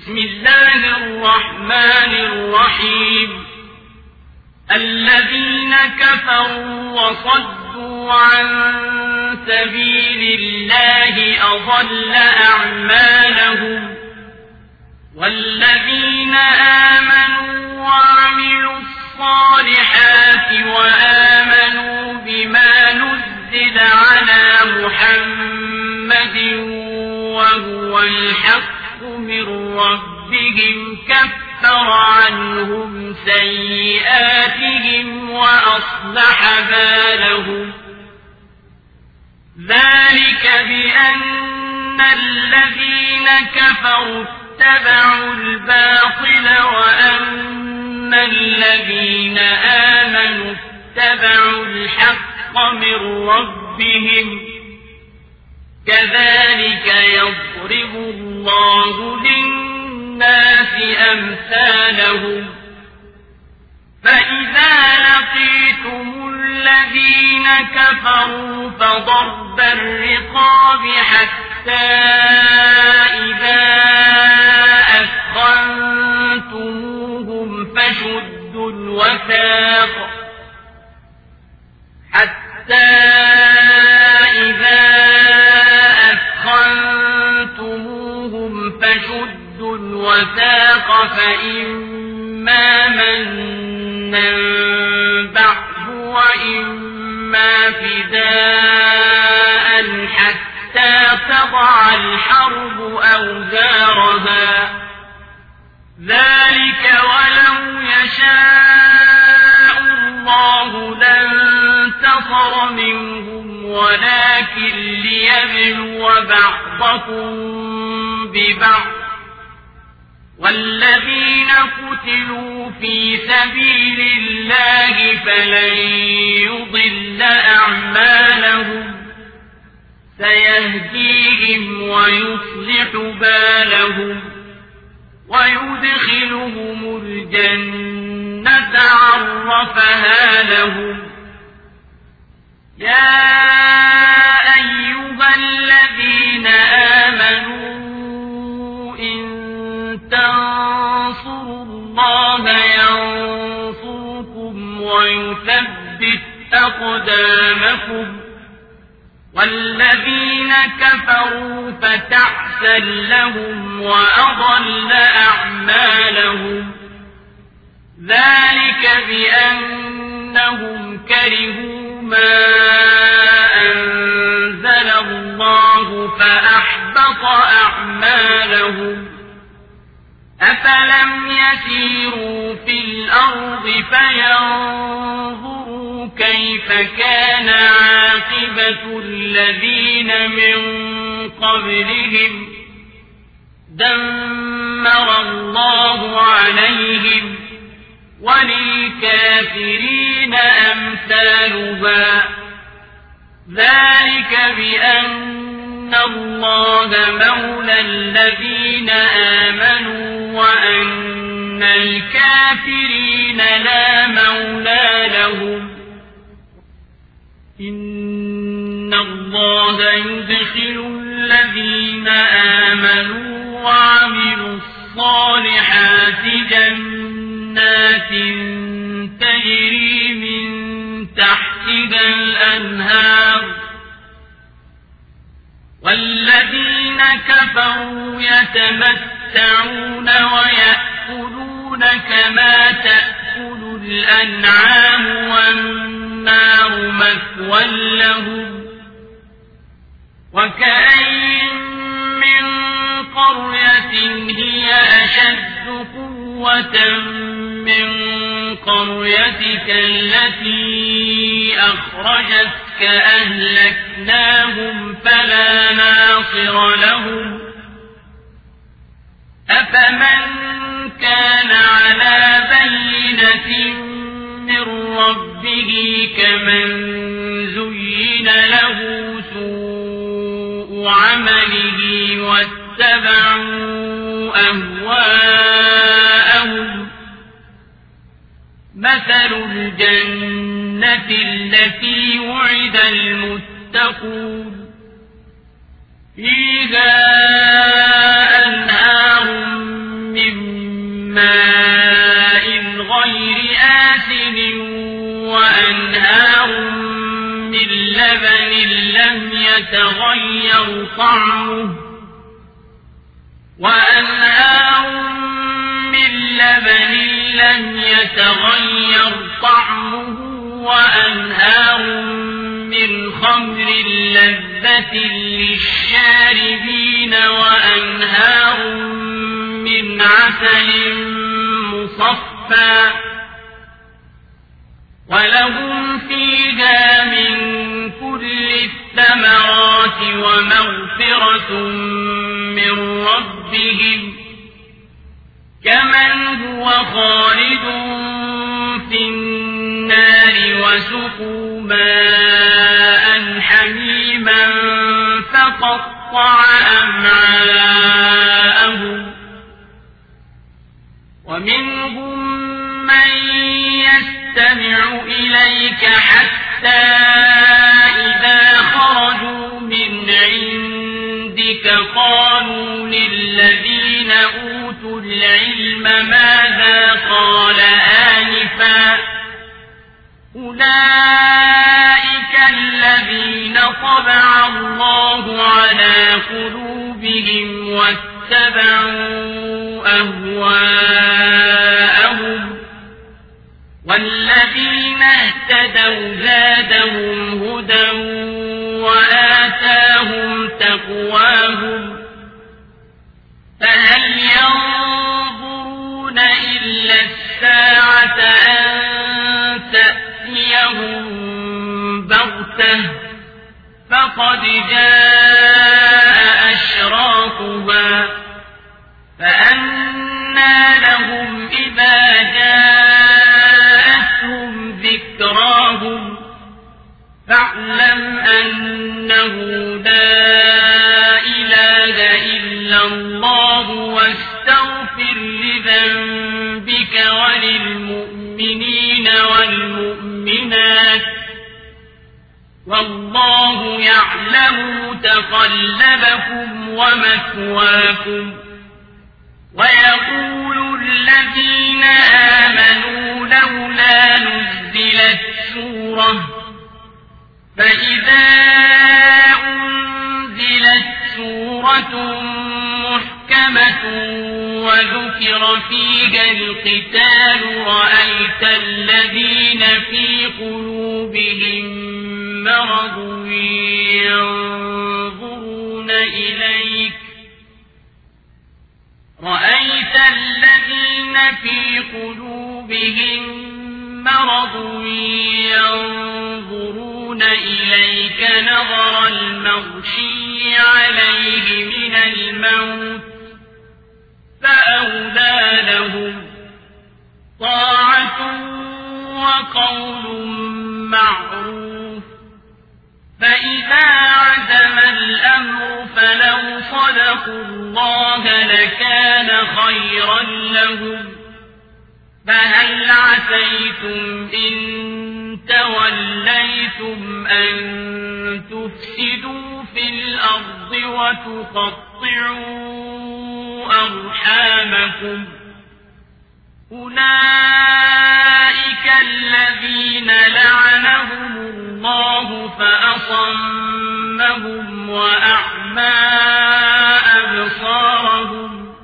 بسم الله الرحمن الرحيم. الذين كفروا وصدوا عن سبيل الله أضل أعمالهم، والذين آمنوا وعملوا الصالحات وآمنوا بما نزل على محمد وهو الحق من ربهم كفر عنهم سيئاتهم وأصلح بالهم. ذلك بأن الذين كفروا اتبعوا الباطل وأن الذين آمنوا اتبعوا الحق من ربهم، كذلك يضرب الله للناس أمثالهم. فإذا لقيتم الذين كفروا فضرب الرقاب حتى إذا أثخنتموهم فشدوا الوثاق فإما منا بعد وإما فداء حتى تضع الحرب أوزارها. ذلك ولو يشاء الله لانتصر منهم ولكن ليبلو بعضكم ببعض. والذين قتلوا في سبيل الله فلن يضل أعمالهم سيهديهم ويصلح بالهم ويدخلهم الجنة عرفها لهم. يا أيها الذين آمنوا إن تنصروا الله ينصركم ويثبت أقدامكم. والذين كفروا فتعسا لهم وأضل أعمالهم. ذلك بأنهم كرهوا ما أنزل الله فأحبط أعمالهم. أفلم يسيروا في الأرض فينظروا كيف كان عاقبة الذين من قبلهم دمر الله عليهم وللكافرين أمثالها. ذلك بأن الله مولى الذين آمنوا وأن الكافرين لا مولى لهم. إن الله يدخل الذين آمنوا وعملوا الصالحات جنات تجري من تحتها الأنهار. والذين كفروا يتمتعون ويأكلون كما تأكل الأنعام والنار مثوى لهم. وكأين من قرية هي أشد قوة من قريتك التي أخرجتك أهلكناهم فلا ناصر لهم. أفمن كان على بينة من ربه كمن زين له سوء عمله واتبعوا أهواءهم. مثل الجنة التي وعد المتقون فيها أنهار يتغير طعمه وأنهار من لبن لم يتغير طعمه وأنهار من خمر لذة للشاربين وأنهار من عسل مصفى ولهم فيها من كل الثمرات ومغفرة من ربهم كمن هو خالد في النار وسقوا ماء حميما فقطع أمعاءهم ومنهم من يستمع إليك حتى إذا خرجوا من عندك قالوا للذين أوتوا العلم ماذا قال آنفا أولئك الذين طبع الله على قلوبهم واتبعوا أهواءهم والذين اهتدوا زادهم هدى وآتاهم تقواهم فهل ينظرون إلا الساعة أن تأتيهم بغتة فقد جاء أشراطها فأنى لهم إذا جاءتهم ذكراهم فاعلم أنه لا إله إلا الله واستغفر لذنبك وللمؤمنين والمؤمنات والله يعلم متقلبكم ومثواكم ويقول الذين آمنوا لولا نزلت سورة فإذا أنزلت سورة محكمة وذكر فيها القتال رأيت الذين في قلوبهم مرض ينظرون إليك رأيت الذين في قلوبهم مرض ينظرون إليك نظر المغشي عليه من الموت فأولى لهم طاعة وقول معروف فإذا عزم الأمر فلو صدقوا الله لكان خيرا لهم فهل عسيتم إن توليتم أن تفسدوا في الأرض وتقطعوا أرحامكم أولئك الذين لعنهم الله فأصمهم وأعمى أبصارهم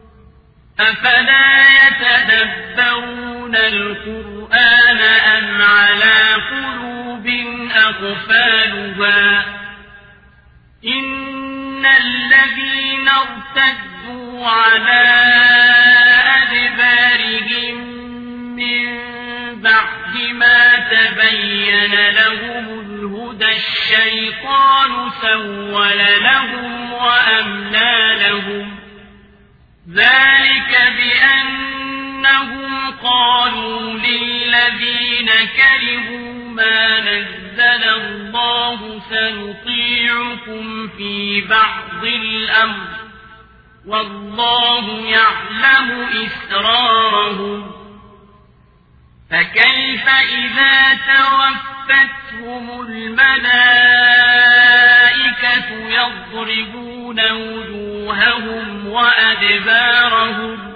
أفلا يتدبرون القرآن أم على قلوب أقفالها إن الذين ارتدوا على أدبارهم من بعد ما تبين لهم الهدى الشيطان سول لهم وأملى لهم ذلك بأنهم قالوا للذين كرهوا ما نزل الله سنطيعكم في بعض الأمر والله يعلم إسرارهم فكيف إذا توفتهم الملائكة يضربون وجوههم وأدبارهم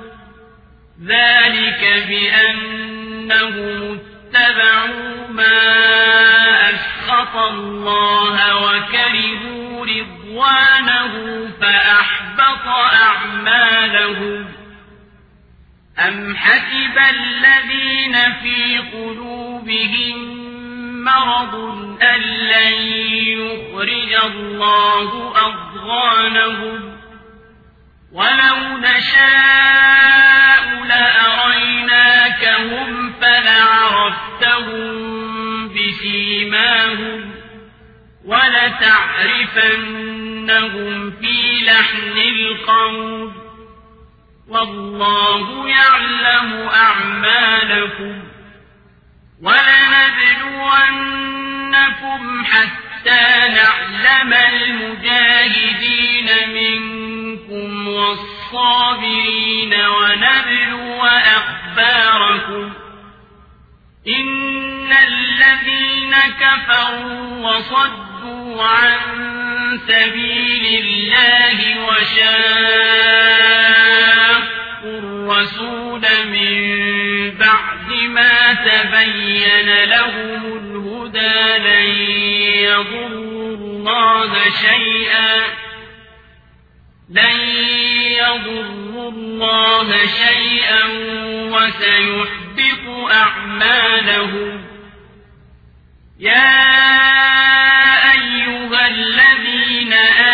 ذلك بأنهم اتبعوا ما أسخط سخط الله وكرهوا رضوانه فأحبط أعمالهم أم حسب الذين في قلوبهم مرض أن لن يخرج الله أضغانهم ولو نشاء لأريناكهم فلعرفتهم بسيماهم ولتعرفنهم في لحن القول والله يعلم أعمالكم ولنبلونكم حتى نعلم المجاهدين منكم والصابرين ونبلو أخباركم إن الذين كفروا وصدوا عن سبيل الله وشاقوا الرسول من بعد ما تبين لهم الهدى لن يضروا الله شيئا وسيحبط أعمالهم يا أيها الذين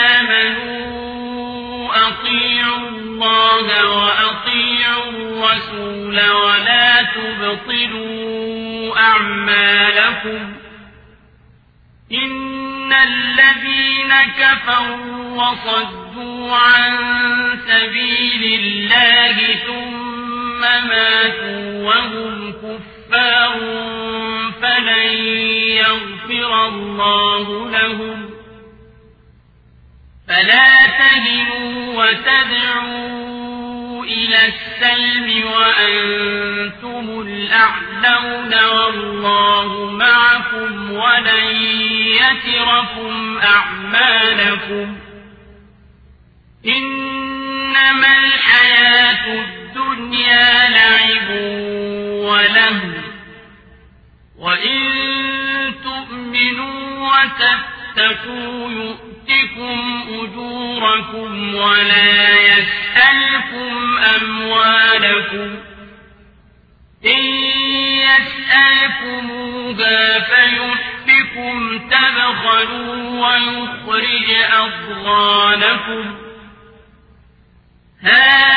آمنوا أطيعوا الله وأطيعوا الرسول ولا تبطلوا أعمالكم إن الذين كفروا وصدوا عن سبيل الله ثم ماتوا وهم كفار فلن يغفر الله لهم فلا تهنوا وتدعوا إلى السلم وأنتم الأعلون والله معكم ولن يتركم أعمالكم إنما الحياة الدنيا لعب ولهو وإن تؤمنوا وتتقوا يؤتكم أجوركم ولا يسألكم أموالكم إن يسألكموها فيحفكم تبخلوا ويخرج أضغانكم ها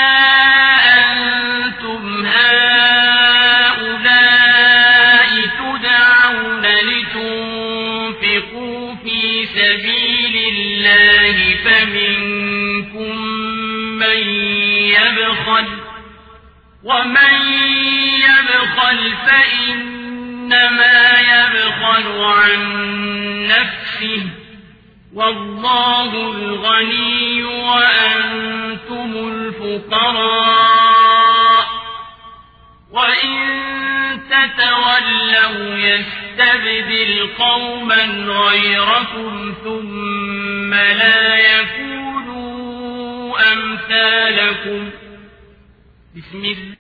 أنتم هؤلاء تدعون لتنفقوا في سبيل الله فمنكم من يبخل ومن يبخل فإنما يبخل عن نفسه والله الغني وأنتم الفقراء وإن تتولوا يستبدل قوما غيركم ثم لا يكونوا أمثالكم بسم الله